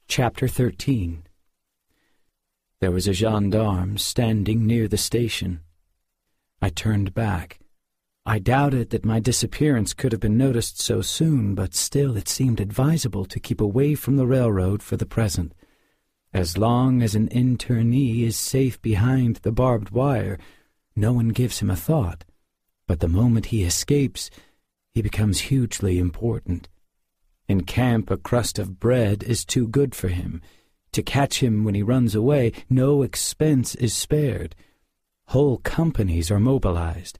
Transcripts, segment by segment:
Chapter 13. There was a gendarme standing near the station. I turned back. I doubted that my disappearance could have been noticed so soon, but still it seemed advisable to keep away from the railroad for the present. As long as an internee is safe behind the barbed wire, no one gives him a thought. But the moment he escapes, he becomes hugely important. In camp, a crust of bread is too good for him. To catch him when he runs away, no expense is spared. Whole companies are mobilized.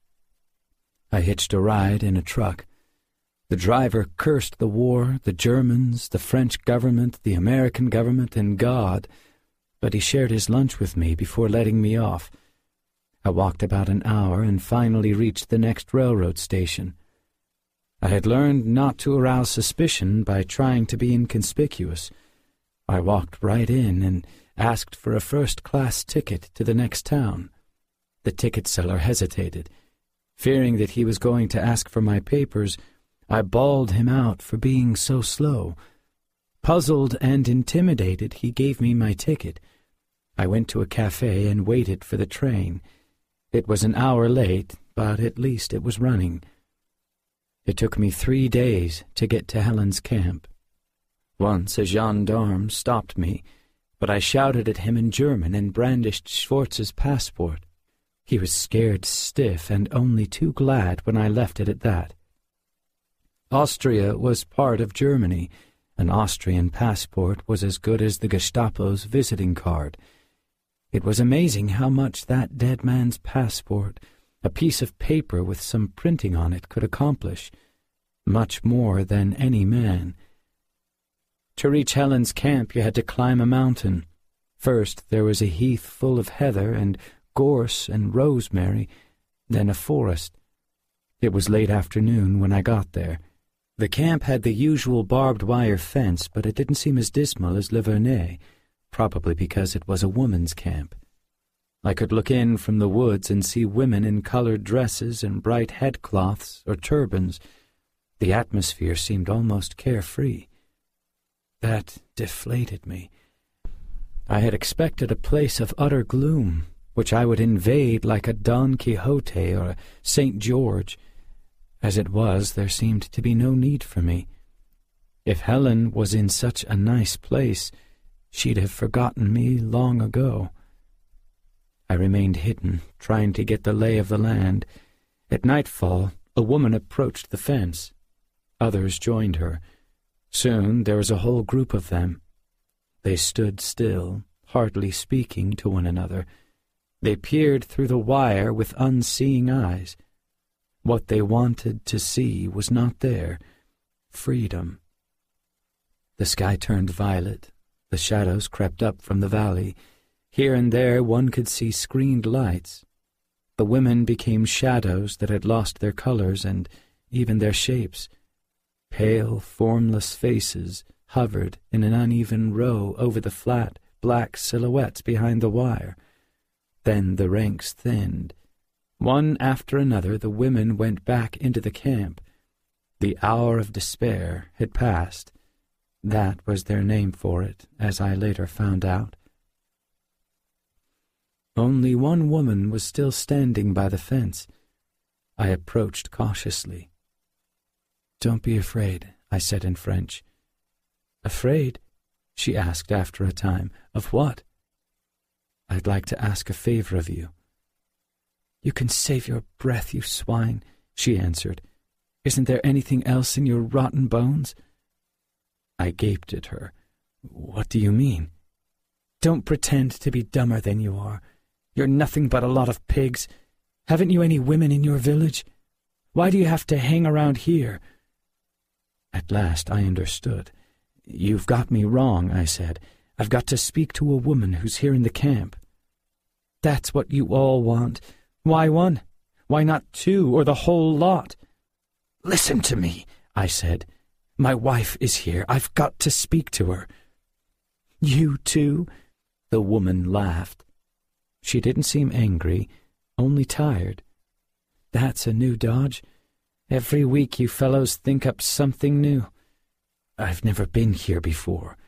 I hitched a ride in a truck. The driver cursed the war, the Germans, the French government, the American government, and God, but he shared his lunch with me before letting me off. I walked about an hour and finally reached the next railroad station. I had learned not to arouse suspicion by trying to be inconspicuous. I walked right in and asked for a first-class ticket to the next town. The ticket seller hesitated. Fearing that he was going to ask for my papers, I bawled him out for being so slow. Puzzled and intimidated, he gave me my ticket. I went to a cafe and waited for the train. It was an hour late, but at least it was running. It took me 3 days to get to Helen's camp. Once a gendarme stopped me, but I shouted at him in German and brandished Schwartz's passport. He was scared stiff and only too glad when I left it at that. Austria was part of Germany. An Austrian passport was as good as the Gestapo's visiting card. It was amazing how much that dead man's passport, a piece of paper with some printing on it, could accomplish. Much more than any man. To reach Helen's camp, you had to climb a mountain. First, there was a heath full of heather and gorse and rosemary, then a forest. It was late afternoon when I got there. The camp had the usual barbed wire fence, but it didn't seem as dismal as Le Vernet, probably because it was a woman's camp. I could look in from the woods and see women in colored dresses and bright headcloths or turbans. The atmosphere seemed almost carefree. That deflated me. I had expected a place of utter gloom, which I would invade like a Don Quixote or a St. George. As it was, there seemed to be no need for me. If Helen was in such a nice place, she'd have forgotten me long ago. I remained hidden, trying to get the lay of the land. At nightfall, a woman approached the fence. Others joined her. Soon there was a whole group of them. They stood still, hardly speaking to one another. They peered through the wire with unseeing eyes. What they wanted to see was not there. Freedom. The sky turned violet. The shadows crept up from the valley. Here and there one could see screened lights. The women became shadows that had lost their colors and even their shapes. Pale, formless faces hovered in an uneven row over the flat, black silhouettes behind the wire. Then the ranks thinned. One after another the women went back into the camp. The hour of despair had passed. That was their name for it, as I later found out. Only one woman was still standing by the fence. I approached cautiously. "Don't be afraid," I said in French. "Afraid?" she asked after a time. "Of what?" "I'd like to ask a favor of you." "You can save your breath, you swine," she answered. "Isn't there anything else in your rotten bones?" I gaped at her. "What do you mean?" "Don't pretend to be dumber than you are. You're nothing but a lot of pigs. Haven't you any women in your village? Why do you have to hang around here?" At last I understood. "You've got me wrong," I said. "I've got to speak to a woman who's here in the camp." "That's what you all want. Why one? Why not two or the whole lot?" "Listen to me," I said. "My wife is here. I've got to speak to her." "You too?" The woman laughed. She didn't seem angry, only tired. "That's a new dodge. Every week you fellows think up something new. I've never been here before.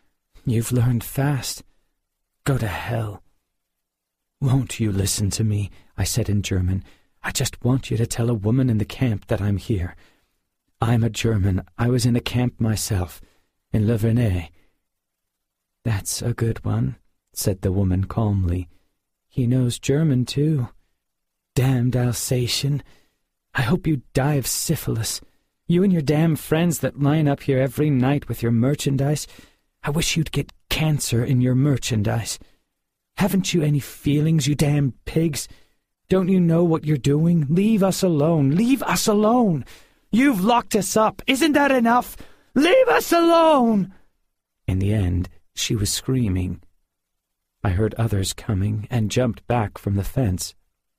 You've learned fast. Go to hell. Won't you listen to me? I said in German. I just want you to tell a woman in the camp that I'm here. I'm a German. I was in a camp myself, in Le Vernet. That's a good one, said the woman calmly. He knows German, too. Damned Alsatian. I hope you die of syphilis. You and your damn friends that line up here every night with your merchandise. I wish you'd get cancer in your merchandise. Haven't you any feelings, you damn pigs? Don't you know what you're doing? Leave us alone. Leave us alone. You've locked us up. Isn't that enough? Leave us alone! In the end, she was screaming. I heard others coming and jumped back from the fence.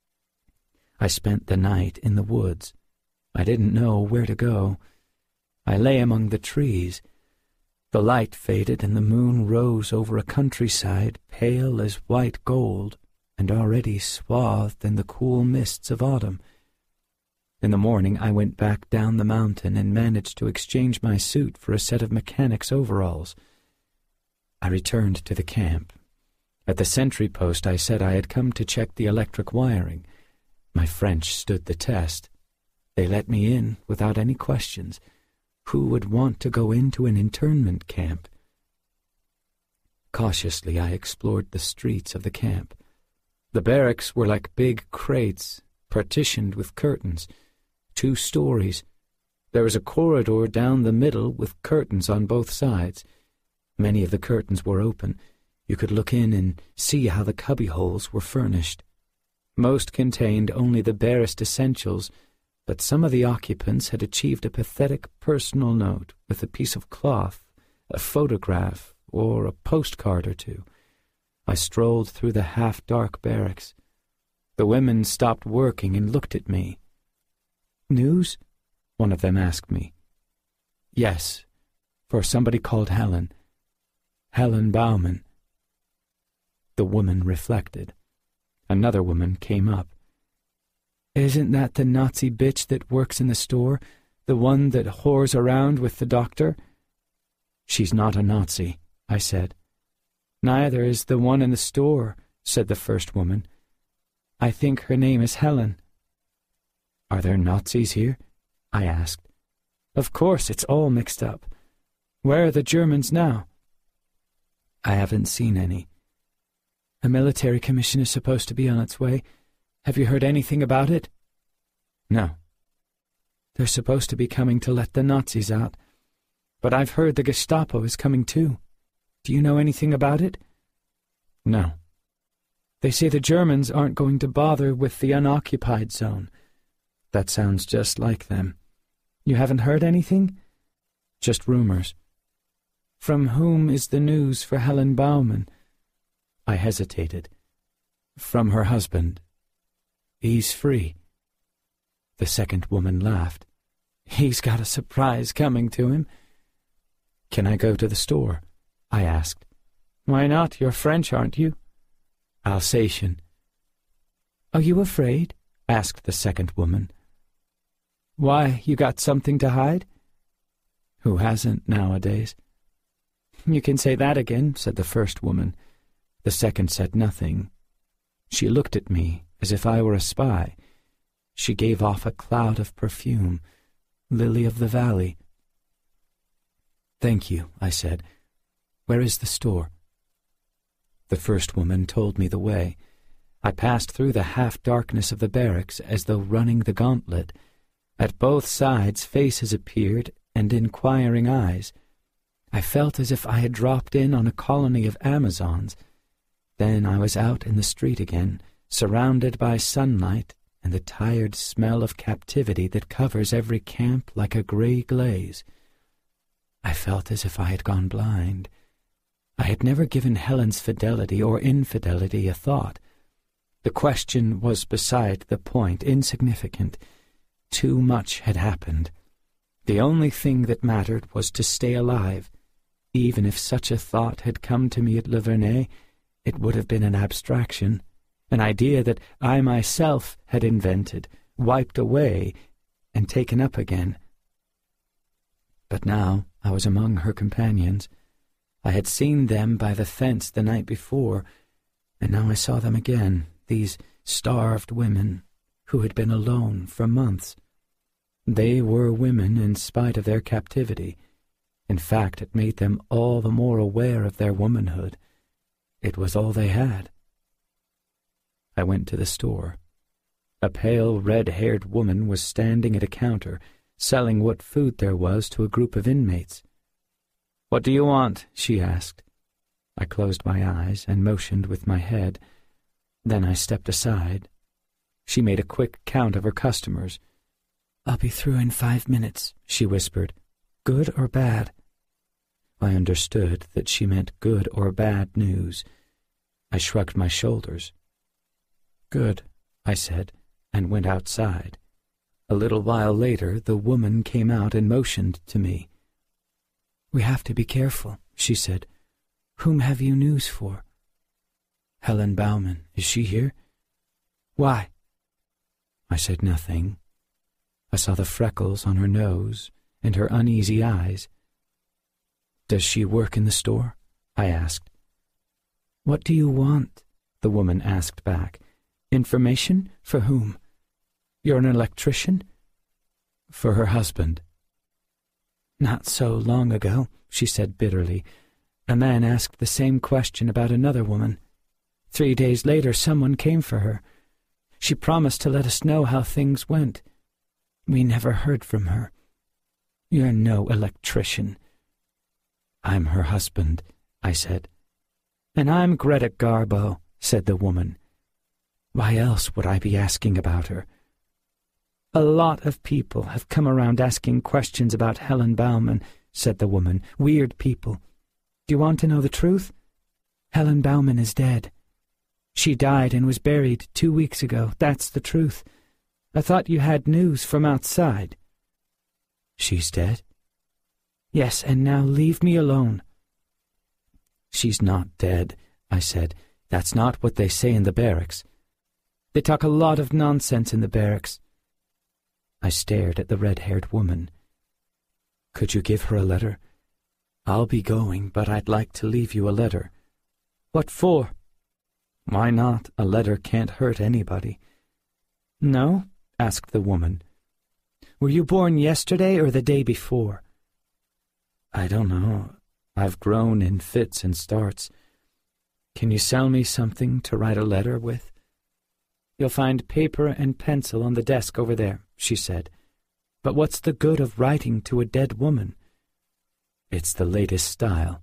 I spent the night in the woods. I didn't know where to go. I lay among the trees. The light faded and the moon rose over a countryside pale as white gold and already swathed in the cool mists of autumn. In the morning I went back down the mountain and managed to exchange my suit for a set of mechanic's overalls. I returned to the camp. At the sentry post I said I had come to check the electric wiring. My French stood the test. They let me in without any questions. Who would want to go into an internment camp? Cautiously I explored the streets of the camp. The barracks were like big crates, partitioned with curtains, 2 stories. There was a corridor down the middle with curtains on both sides. Many of the curtains were open. You could look in and see how the cubbyholes were furnished. Most contained only the barest essentials, but some of the occupants had achieved a pathetic personal note with a piece of cloth, a photograph, or a postcard or 2. I strolled through the half-dark barracks. The women stopped working and looked at me. "News?" one of them asked me. "Yes, for somebody called Helen. Helen Baumann." The woman reflected. Another woman came up. "Isn't that the Nazi bitch that works in the store, the one that whores around with the doctor?" "She's not a Nazi," I said. "Neither is the one in the store," said the first woman. "I think her name is Helen." "Are there Nazis here?" I asked. "Of course, it's all mixed up. Where are the Germans now?" "I haven't seen any." "A military commission is supposed to be on its way. Have you heard anything about it?" "No." "They're supposed to be coming to let the Nazis out. But I've heard the Gestapo is coming too. Do you know anything about it?" "No." "They say the Germans aren't going to bother with the unoccupied zone." "That sounds just like them." "You haven't heard anything?" "Just rumors." "From whom is the news for Helen Baumann?" I hesitated. "From her husband. He's free." The second woman laughed. "He's got a surprise coming to him." "Can I go to the store?" I asked. "Why not? You're French, aren't you?" "Alsatian." "Are you afraid?" asked the second woman. "Why, you got something to hide?" "Who hasn't nowadays?" "You can say that again," said the first woman. The second said nothing. She looked at me as if I were a spy. She gave off a cloud of perfume, lily of the valley. "Thank you," I said. "Where is the store?" The first woman told me the way. I passed through the half-darkness of the barracks as though running the gauntlet. At both sides faces appeared and inquiring eyes. I felt as if I had dropped in on a colony of Amazons. Then I was out in the street again, surrounded by sunlight and the tired smell of captivity that covers every camp like a grey glaze. I felt as if I had gone blind. I had never given Helen's fidelity or infidelity a thought. The question was beside the point, insignificant. Too much had happened. The only thing that mattered was to stay alive. Even if such a thought had come to me at Le Vernet, it would have been an abstraction, an idea that I myself had invented, wiped away, and taken up again. But now I was among her companions. I had seen them by the fence the night before, and now I saw them again, these starved women who had been alone for months. They were women in spite of their captivity. In fact, it made them all the more aware of their womanhood. It was all they had. I went to the store. A pale, red-haired woman was standing at a counter, selling what food there was to a group of inmates. "What do you want?" she asked. I closed my eyes and motioned with my head. Then I stepped aside. She made a quick count of her customers. "I'll be through in 5 minutes," she whispered. "Good or bad?" I understood that she meant good or bad news. I shrugged my shoulders. "Good," I said, and went outside. A little while later, the woman came out and motioned to me. "We have to be careful," she said. "Whom have you news for?" "Helen Bauman. Is she here?" "Why?" I said nothing. I saw the freckles on her nose and her uneasy eyes. "Does she work in the store?" I asked. "What do you want?" the woman asked back. "Information? For whom? You're an electrician?" "For her husband." "Not so long ago," she said bitterly, "a man asked the same question about another woman. 3 days later someone came for her. She promised to let us know how things went. We never heard from her. You're no electrician." "I'm her husband," I said. "And I'm Greta Garbo," said the woman. "Why else would I be asking about her?" "A lot of people have come around asking questions about Helen Bauman," said the woman. "Weird people. Do you want to know the truth? Helen Bauman is dead. She died and was buried 2 weeks ago. That's the truth. I thought you had news from outside." "She's dead?" "Yes, and now leave me alone." "She's not dead," I said. "That's not what they say in the barracks." "They talk a lot of nonsense in the barracks." I stared at the red-haired woman. "Could you give her a letter? I'll be going, but I'd like to leave you a letter." "What for?" "Why not? A letter can't hurt anybody." "No?" asked the woman. "Were you born yesterday or the day before?" "I don't know. I've grown in fits and starts. Can you sell me something to write a letter with?" "You'll find paper and pencil on the desk over there," she said. "But what's the good of writing to a dead woman?" "It's the latest style."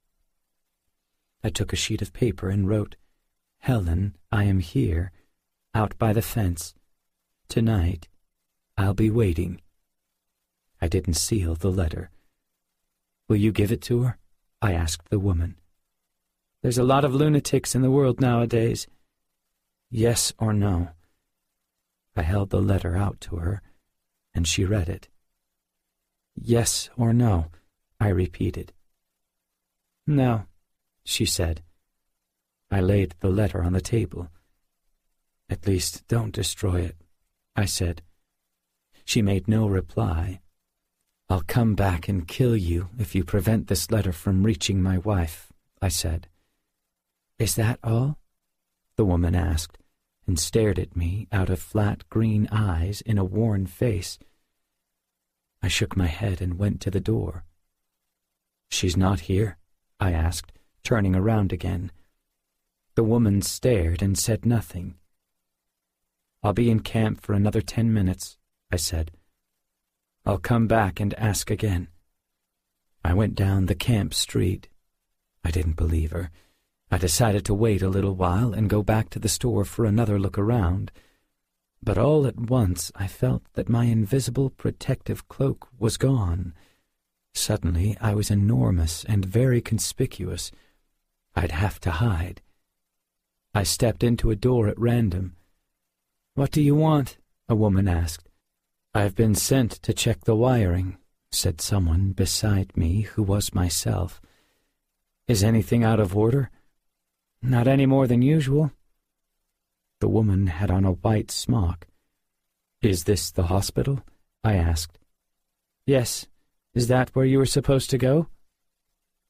I took a sheet of paper and wrote, "Helen, I am here, out by the fence. Tonight, I'll be waiting." I didn't seal the letter. "Will you give it to her?" I asked the woman. "There's a lot of lunatics in the world nowadays." "Yes or no?" I held the letter out to her, and she read it. "Yes or no?" I repeated. "No," she said. I laid the letter on the table. "At least, don't destroy it," I said. She made no reply. "I'll come back and kill you if you prevent this letter from reaching my wife," I said. "Is that all?" the woman asked, and stared at me out of flat green eyes in a worn face. I shook my head and went to the door. "She's not here?" I asked, turning around again. The woman stared and said nothing. "I'll be in camp for another 10 minutes," I said. "I'll come back and ask again." I went down the camp street. I didn't believe her. I decided to wait a little while and go back to the store for another look around. But all at once I felt that my invisible protective cloak was gone. Suddenly I was enormous and very conspicuous. I'd have to hide. I stepped into a door at random. "What do you want?" a woman asked. "I've been sent to check the wiring," said someone beside me who was myself. "Is anything out of order?" "Not any more than usual." The woman had on a white smock. "Is this the hospital?" I asked. "Yes. Is that where you were supposed to go?"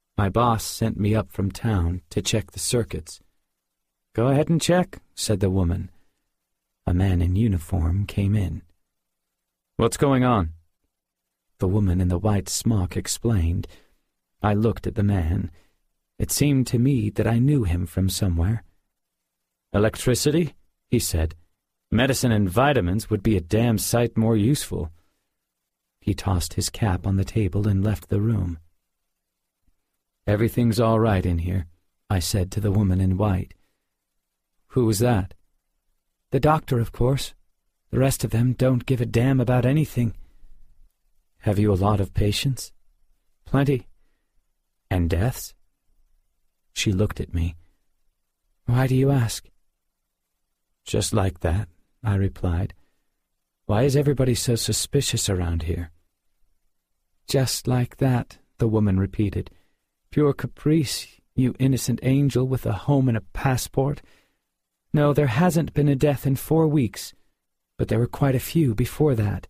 My boss sent me up from town to check the circuits. "Go ahead and check," said the woman. A man in uniform came in. "What's going on?" The woman in the white smock explained. I looked at the man. It seemed to me that I knew him from somewhere. "Electricity?" he said. "Medicine and vitamins would be a damn sight more useful." He tossed his cap on the table and left the room. "Everything's all right in here," I said to the woman in white. "Who was that?" "The doctor, of course. The rest of them don't give a damn about anything." "Have you a lot of patients?" "Plenty." "And deaths?" She looked at me. "Why do you ask?" "Just like that," I replied. "Why is everybody so suspicious around here?" "Just like that," the woman repeated. "Pure caprice, you innocent angel with a home and a passport. No, there hasn't been a death in 4 weeks, but there were quite a few before that."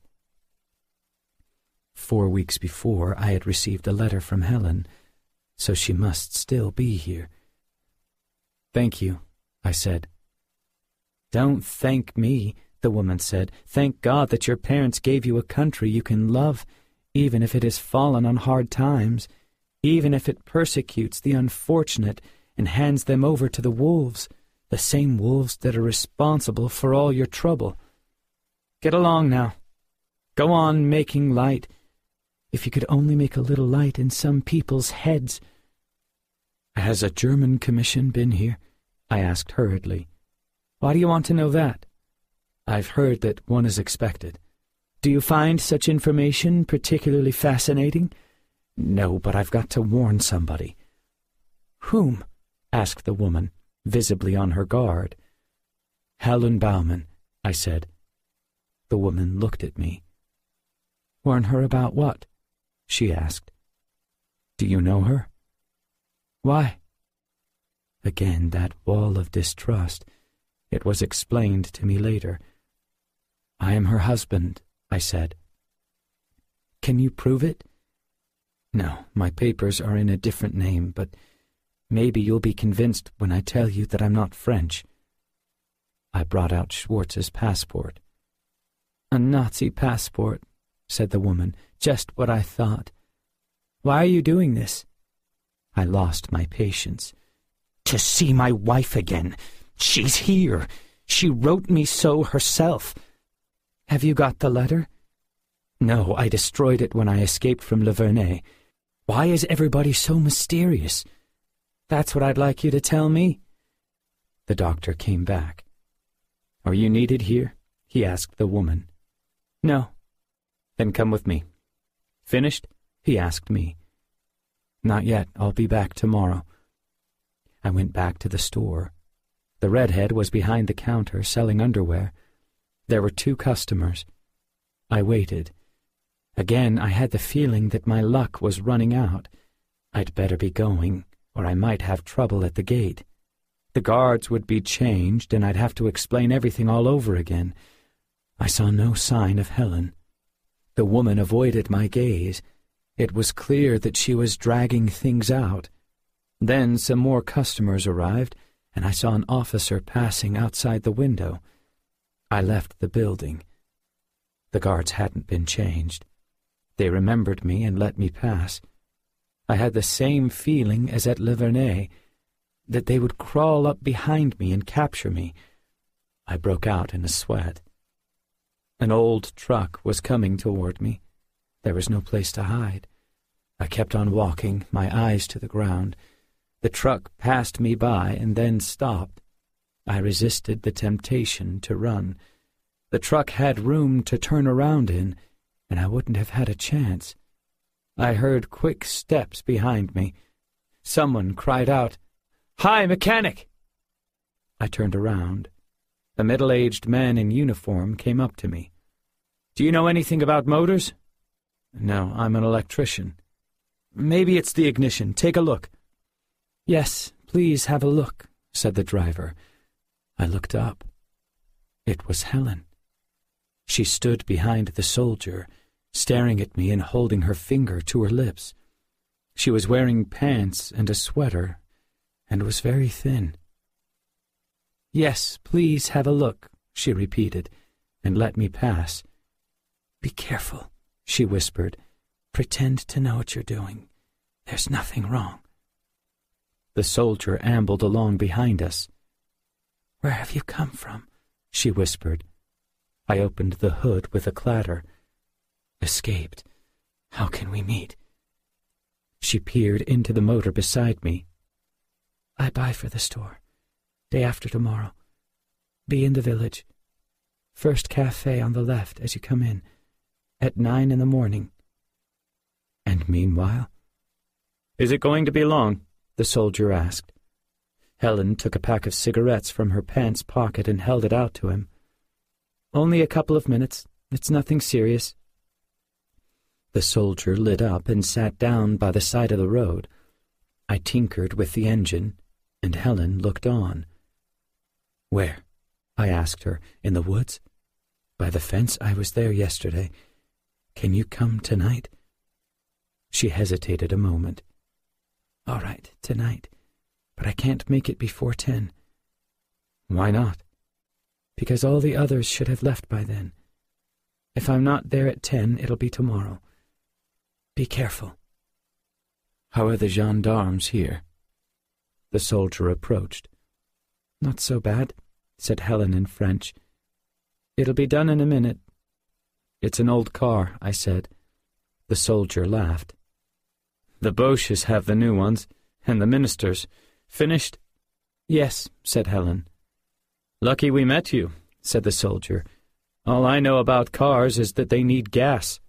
4 weeks before, I had received a letter from Helen, so she must still be here. "Thank you," I said. "Don't thank me," the woman said. "Thank God that your parents gave you a country you can love, even if it has fallen on hard times, even if it persecutes the unfortunate and hands them over to the wolves, the same wolves that are responsible for all your trouble. Get along now. Go on making light. If you could only make a little light in some people's heads." "Has a German commission been here?" I asked hurriedly. "Why do you want to know that?" "I've heard that one is expected." "Do you find such information particularly fascinating?" "No, but I've got to warn somebody." "Whom?" asked the woman, visibly on her guard. "Helen Bauman," I said. The woman looked at me. "Warn her about what?" she asked. "Do you know her?" "Why?" Again that wall of distrust. It was explained to me later. "I am her husband," I said. "Can you prove it?" "No, my papers are in a different name, but maybe you'll be convinced when I tell you that I'm not French." I brought out Schwartz's passport. "A Nazi passport," said the woman. "Just what I thought. Why are you doing this?" I lost my patience. "To see my wife again. She's here. She wrote me so herself." "Have you got the letter?" "No, I destroyed it when I escaped from Le Vernet. Why is everybody so mysterious?" "That's what I'd like you to tell me." The doctor came back. "Are you needed here?" he asked the woman. "No." "Then come with me." "Finished?" he asked me. "Not yet. I'll be back tomorrow." I went back to the store. The redhead was behind the counter selling underwear. There were 2 customers. I waited. Again I had the feeling that my luck was running out. I'd better be going, or I might have trouble at the gate. The guards would be changed, and I'd have to explain everything all over again. I saw no sign of Helen. The woman avoided my gaze. It was clear that she was dragging things out. Then some more customers arrived, and I saw an officer passing outside the window. I left the building. The guards hadn't been changed. They remembered me and let me pass. I had the same feeling as at Le Vernet, that they would crawl up behind me and capture me. I broke out in a sweat. An old truck was coming toward me. There was no place to hide. I kept on walking, my eyes to the ground. The truck passed me by and then stopped. I resisted the temptation to run. The truck had room to turn around in, and I wouldn't have had a chance. I heard quick steps behind me. Someone cried out, "Hi, mechanic!" I turned around. A middle-aged man in uniform came up to me. "Do you know anything about motors?" "No, I'm an electrician." "Maybe it's the ignition. Take a look." "Yes, please have a look," said the driver. I looked up. It was Helen. She stood behind the soldier, staring at me and holding her finger to her lips. She was wearing pants and a sweater, and was very thin. "Yes, please have a look," she repeated, and let me pass. "Be careful," she whispered. "Pretend to know what you're doing. There's nothing wrong." The soldier ambled along behind us. "Where have you come from?" she whispered. I opened the hood with a clatter. "Escaped. How can we meet?" She peered into the motor beside me. "I buy for the store. Day after tomorrow. Be in the village. First cafe on the left as you come in. At 9 a.m. "And meanwhile?" "Is it going to be long?" the soldier asked. Helen took a pack of cigarettes from her pants pocket and held it out to him. "Only a couple of minutes. It's nothing serious." The soldier lit up and sat down by the side of the road. I tinkered with the engine, and Helen looked on. "Where?" I asked her. "In the woods?" "By the fence. I was there yesterday. Can you come tonight?" She hesitated a moment. "All right, tonight. But I can't make it before 10. "Why not?" "Because all the others should have left by then. If I'm not there at 10, it'll be tomorrow. Be careful." "How are the gendarmes here?" The soldier approached. "Not so bad," said Helen in French. "It'll be done in a minute." "It's an old car," I said. The soldier laughed. "The Boches have the new ones, and the ministers. Finished?" "Yes," said Helen. "Lucky we met you," said the soldier. "All I know about cars is that they need gas."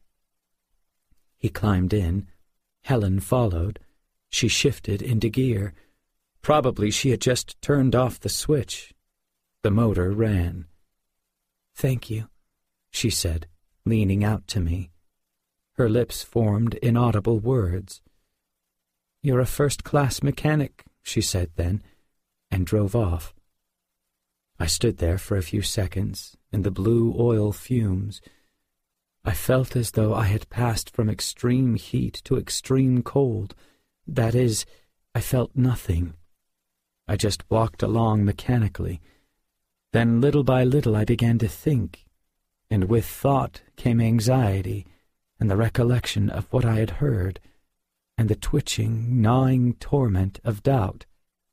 He climbed in. Helen followed. She shifted into gear. Probably she had just turned off the switch. The motor ran. "Thank you," she said, leaning out to me. Her lips formed inaudible words. "You're a first-class mechanic," she said then, and drove off. I stood there for a few seconds in the blue oil fumes. I felt as though I had passed from extreme heat to extreme cold. That is, I felt nothing. I just walked along mechanically. Then little by little I began to think, and with thought came anxiety and the recollection of what I had heard, and the twitching, gnawing torment of doubt.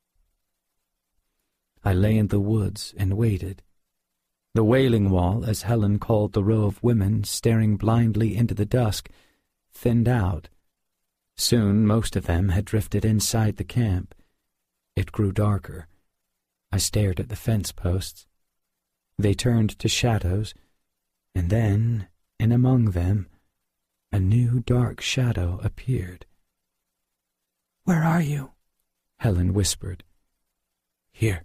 I lay in the woods and waited. The Wailing Wall, as Helen called the row of women staring blindly into the dusk, thinned out. Soon most of them had drifted inside the camp. It grew darker. I stared at the fence posts. They turned to shadows, and then, in among them, a new dark shadow appeared. "Where are you?" Helen whispered. "Here."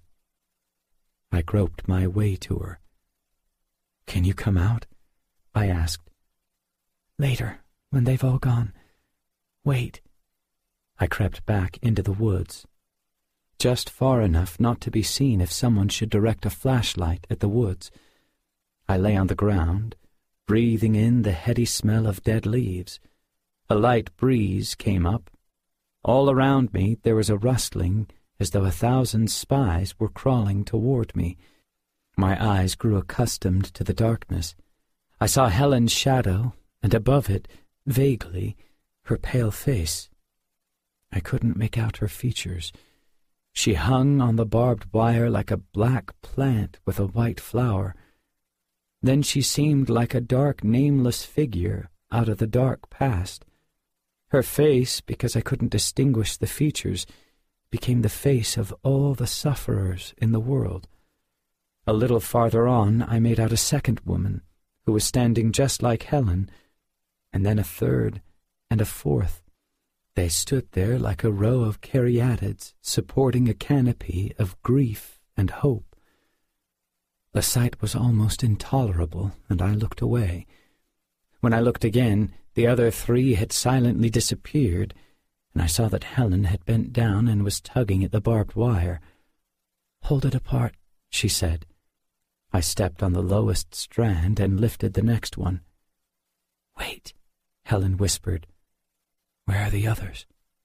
I groped my way to her. "Can you come out?" I asked. "Later, when they've all gone. Wait." I crept back into the woods, just far enough not to be seen if someone should direct a flashlight at the woods. I lay on the ground, breathing in the heady smell of dead leaves. A light breeze came up. All around me there was a rustling, as though 1,000 spies were crawling toward me. My eyes grew accustomed to the darkness. I saw Helen's shadow, and above it, vaguely, her pale face. I couldn't make out her features. She hung on the barbed wire like a black plant with a white flower. Then she seemed like a dark, nameless figure out of the dark past. Her face, because I couldn't distinguish the features, became the face of all the sufferers in the world. A little farther on I made out a second woman, who was standing just like Helen, and then a third and a fourth. They stood there like a row of caryatids supporting a canopy of grief and hope. The sight was almost intolerable, and I looked away. When I looked again, the other 3 had silently disappeared, and I saw that Helen had bent down and was tugging at the barbed wire. "Hold it apart," she said. I stepped on the lowest strand and lifted the next one. "Wait," Helen whispered. "Where are the others?"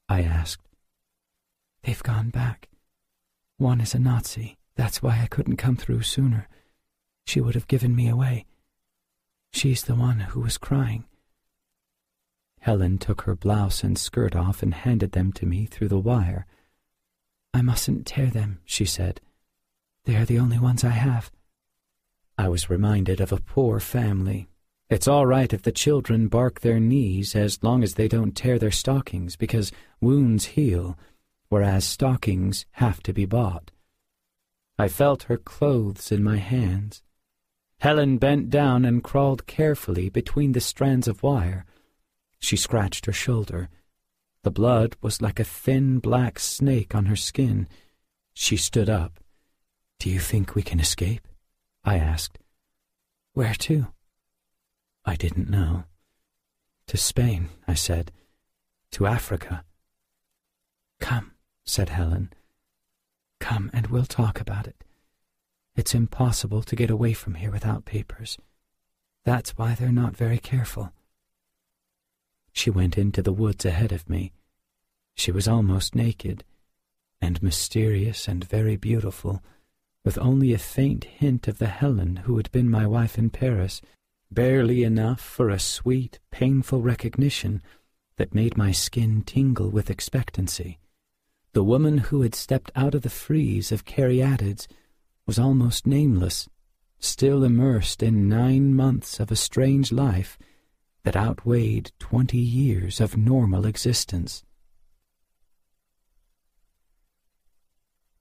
I asked. "They've gone back. One is a Nazi. That's why I couldn't come through sooner. She would have given me away. She's the one who was crying." Helen took her blouse and skirt off and handed them to me through the wire. "I mustn't tear them," she said. "They are the only ones I have." I was reminded of a poor family. It's all right if the children bark their knees as long as they don't tear their stockings, because wounds heal, whereas stockings have to be bought. I felt her clothes in my hands. Helen bent down and crawled carefully between the strands of wire. She scratched her shoulder. The blood was like a thin black snake on her skin. She stood up. "Do you think we can escape?" I asked. "Where to?" I didn't know. "To Spain," I said. "To Africa." "Come," said Helen. "Come and we'll talk about it. It's impossible to get away from here without papers. That's why they're not very careful." She went into the woods ahead of me. She was almost naked, and mysterious and very beautiful, with only a faint hint of the Helen who had been my wife in Paris, barely enough for a sweet, painful recognition that made my skin tingle with expectancy. The woman who had stepped out of the frieze of Caryatids was almost nameless, still immersed in 9 months of a strange life that outweighed 20 years of normal existence.